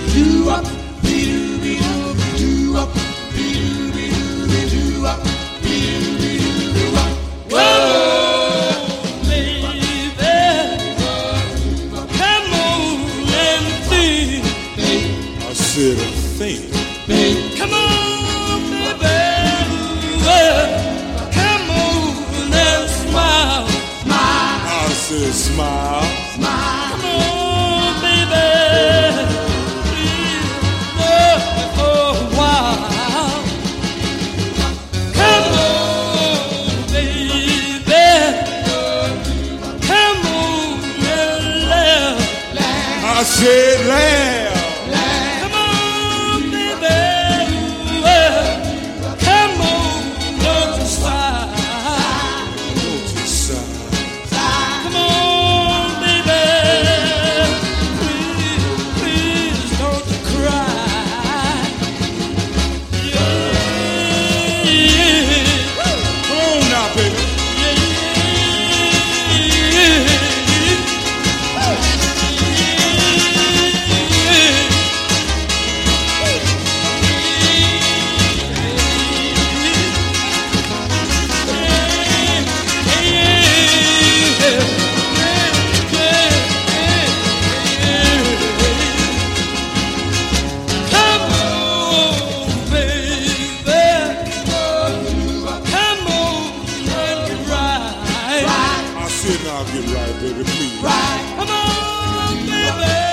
Come on, baby. Well, come on and smile. I said smile. Come on, baby. Please love me for a while. Come on, baby. Come on and laugh. I said laugh. I'll get right, baby, please. Right. Come on, baby.